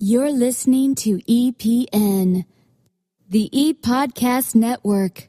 You're listening to EPN, the ePodcast Network.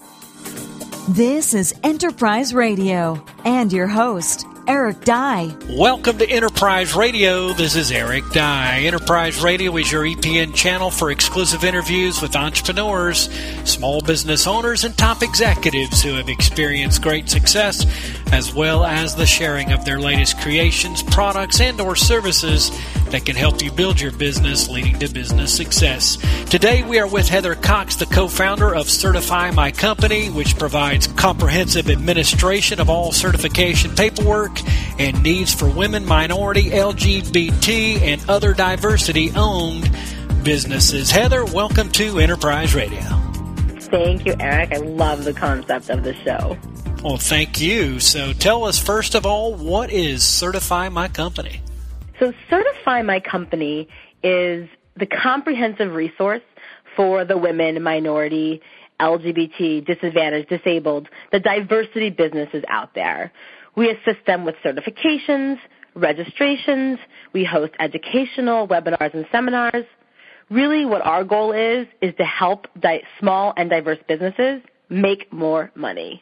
This is Enterprise Radio and your host, Eric Dye. Welcome to Enterprise Radio. This is Eric Dye. Enterprise Radio is your EPN channel for exclusive interviews with entrepreneurs, small business owners, and top executives who have experienced great success, as well as the sharing of their latest creations, products, and or services that can help you build your business, leading to business success. Today we are with Heather Cox, the co-founder of Certify My Company, which provides comprehensive administration of all certification paperwork and needs for women, minority, LGBT, and other diversity-owned businesses. Heather, welcome to Enterprise Radio. Thank you, Eric. I love the concept of the show. Well, thank you. So tell us, first of all, what is Certify My Company? So Certify My Company is the comprehensive resource for the women, minority, LGBT, disadvantaged, disabled, the diversity businesses out there. We assist them with certifications, registrations. We host educational webinars and seminars. Really what our goal is to help small and diverse businesses make more money.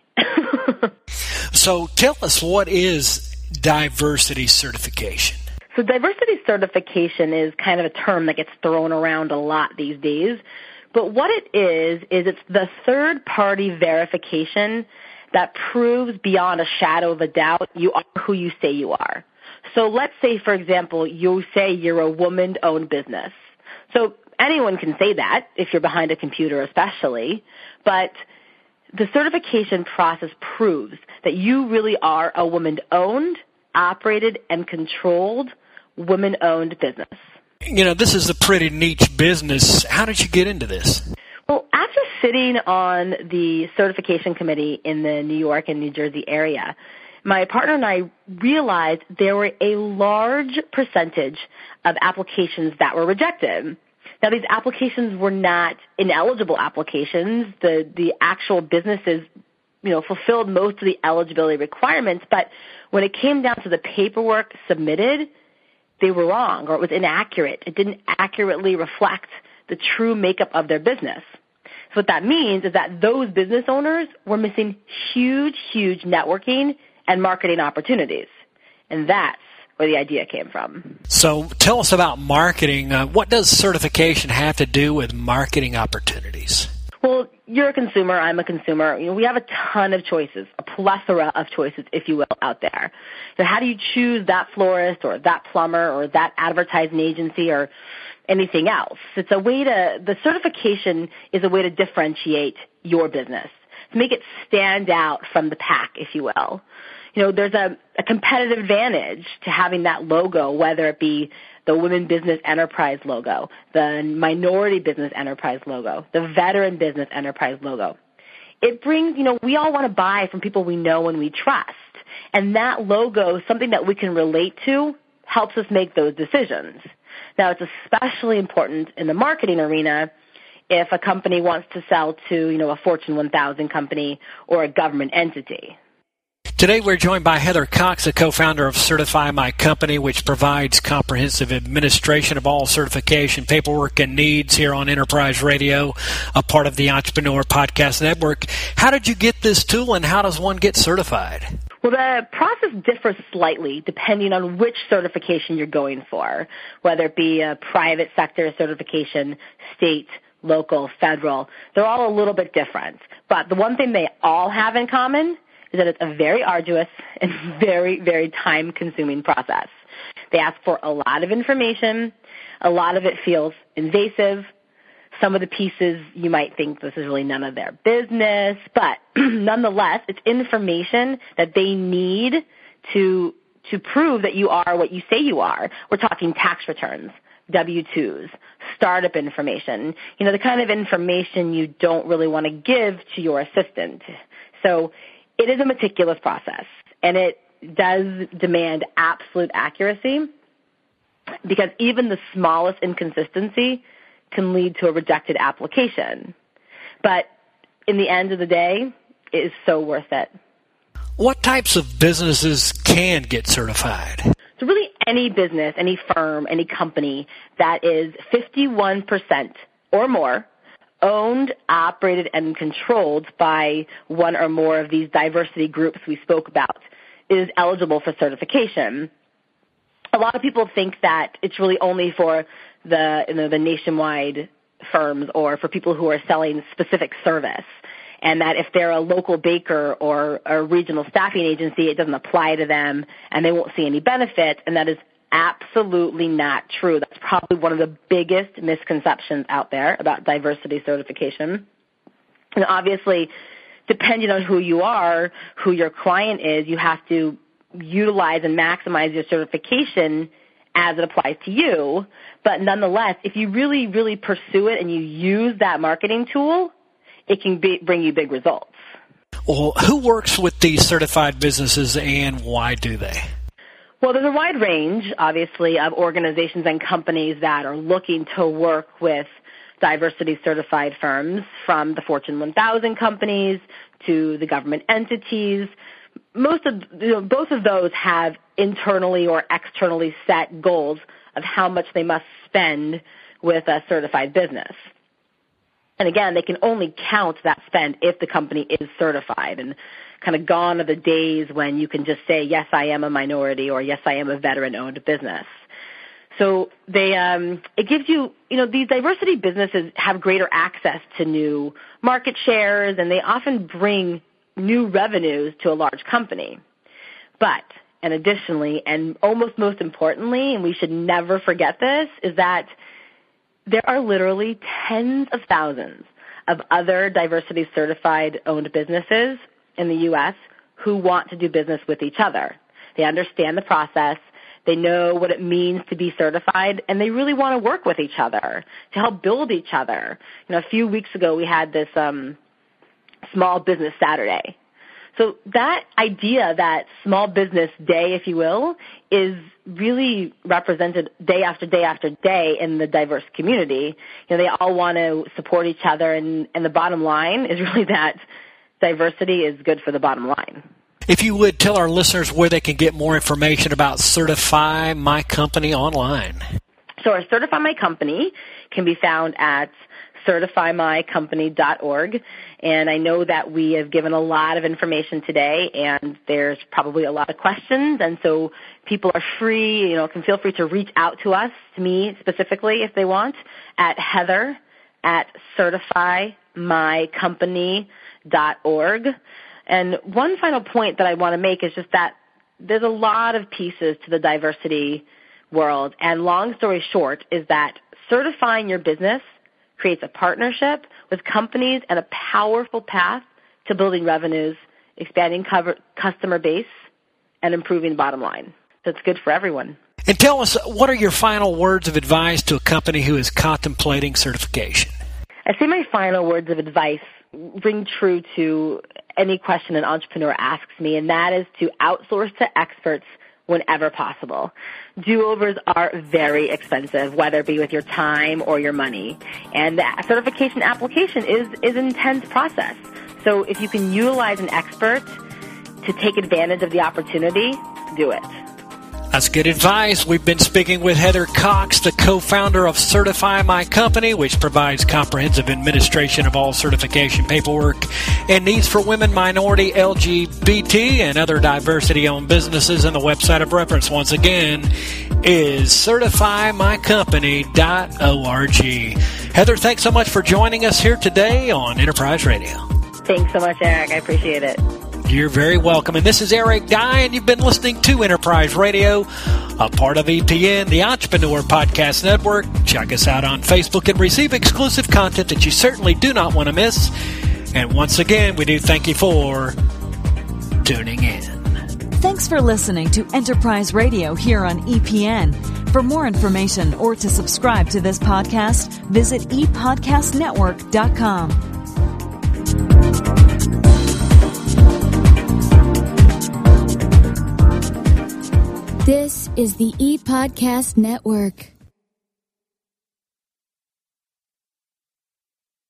So tell us, what is diversity certification? So diversity certification is kind of a term that gets thrown around a lot these days. But what it is it's the third-party verification that proves beyond a shadow of a doubt you are who you say you are. So let's say, for example, you say you're a woman-owned business. So anyone can say that, if you're behind a computer especially, but the certification process proves that you really are a woman-owned, operated, and controlled women-owned business. You know, this is a pretty niche business. How did you get into this? Well, after sitting on the certification committee in the New York and New Jersey area, my partner and I realized there were a large percentage of applications that were rejected. Now, these applications were not ineligible applications. The actual businesses, fulfilled most of the eligibility requirements, but when it came down to the paperwork submitted, they were wrong, or it was inaccurate. It didn't accurately reflect the true makeup of their business. So what that means is that those business owners were missing huge, huge networking and marketing opportunities. And that's where the idea came from. So tell us about marketing. What does certification have to do with marketing opportunities? Well, you're a consumer, I'm a consumer. We have a ton of choices, a plethora of choices, if you will, out there. So how do you choose that florist or that plumber or that advertising agency or anything else? The certification is a way to differentiate your business, to make it stand out from the pack, if you will. There's a competitive advantage to having that logo, whether it be the Women Business Enterprise logo, the Minority Business Enterprise logo, the Veteran Business Enterprise logo. It brings, we all want to buy from people we know and we trust. And that logo, something that we can relate to, helps us make those decisions. Now, it's especially important in the marketing arena if a company wants to sell to, a Fortune 1000 company or a government entity. Today we're joined by Heather Cox, the co-founder of Certify My Company, which provides comprehensive administration of all certification paperwork and needs here on Enterprise Radio, a part of the Entrepreneur Podcast Network. How did you get this tool, and how does one get certified? Well, the process differs slightly depending on which certification you're going for, whether it be a private sector certification, state, local, federal. They're all a little bit different. But the one thing they all have in common is that it's a very arduous and very, very time-consuming process. They ask for a lot of information. A lot of it feels invasive. Some of the pieces you might think this is really none of their business, but nonetheless, it's information that they need to prove that you are what you say you are. We're talking tax returns, W-2s, startup information, the kind of information you don't really want to give to your assistant. So it is a meticulous process, and it does demand absolute accuracy because even the smallest inconsistency can lead to a rejected application. But in the end of the day, it is so worth it. What types of businesses can get certified? So really any business, any firm, any company that is 51% or more owned, operated, and controlled by one or more of these diversity groups we spoke about is eligible for certification. A lot of people think that it's really only for the nationwide firms or for people who are selling specific service, and that if they're a local baker or a regional staffing agency, it doesn't apply to them and they won't see any benefit, and that is absolutely not true. That's probably one of the biggest misconceptions out there about diversity certification. And obviously, depending on who you are, who your client is, you have to utilize and maximize your certification as it applies to you. But nonetheless, if you really, really pursue it and you use that marketing tool, it can bring you big results. Well, who works with these certified businesses and why do they? Well, there's a wide range, obviously, of organizations and companies that are looking to work with diversity certified firms, from the Fortune 1000 companies to the government entities. Both of those have internally or externally set goals of how much they must spend with a certified business. And again, they can only count that spend if the company is certified, and kind of gone are the days when you can just say, yes, I am a minority, or yes, I am a veteran-owned business. So it gives you, these diversity businesses have greater access to new market shares, and they often bring new revenues to a large company. But, and additionally, and almost most importantly, and we should never forget this, is that there are literally tens of thousands of other diversity certified owned businesses in the U.S. who want to do business with each other. They understand the process. They know what it means to be certified, and they really want to work with each other to help build each other. A few weeks ago we had this Small Business Saturday. So that idea, that Small Business Day, if you will, is really represented day after day after day in the diverse community. They all want to support each other, and the bottom line is really that diversity is good for the bottom line. If you would, tell our listeners where they can get more information about Certify My Company online. So our Certify My Company can be found at certifymycompany.org. And I know that we have given a lot of information today, and there's probably a lot of questions. And so people are free, can feel free to reach out to us, to me specifically if they want, at heather@certifymycompany.org. And one final point that I want to make is just that there's a lot of pieces to the diversity world. And long story short is that certifying your business creates a partnership with companies and a powerful path to building revenues, expanding customer base, and improving bottom line. So it's good for everyone. And tell us, what are your final words of advice to a company who is contemplating certification? I say my final words of advice ring true to any question an entrepreneur asks me, and that is to outsource to experts whenever possible. Do-overs are very expensive, whether it be with your time or your money. And the certification application is an intense process. So if you can utilize an expert to take advantage of the opportunity, do it. That's good advice. We've been speaking with Heather Cox, the co-founder of Certify My Company, which provides comprehensive administration of all certification paperwork and needs for women, minority, LGBT, and other diversity-owned businesses. And the website of reference, once again, is certifymycompany.org. Heather, thanks so much for joining us here today on Enterprise Radio. Thanks so much, Eric. I appreciate it. You're very welcome. And this is Eric Dye, and you've been listening to Enterprise Radio, a part of EPN, the Entrepreneur Podcast Network. Check us out on Facebook and receive exclusive content that you certainly do not want to miss. And once again, we do thank you for tuning in. Thanks for listening to Enterprise Radio here on EPN. For more information or to subscribe to this podcast, visit epodcastnetwork.com. This is the ePodcast Network.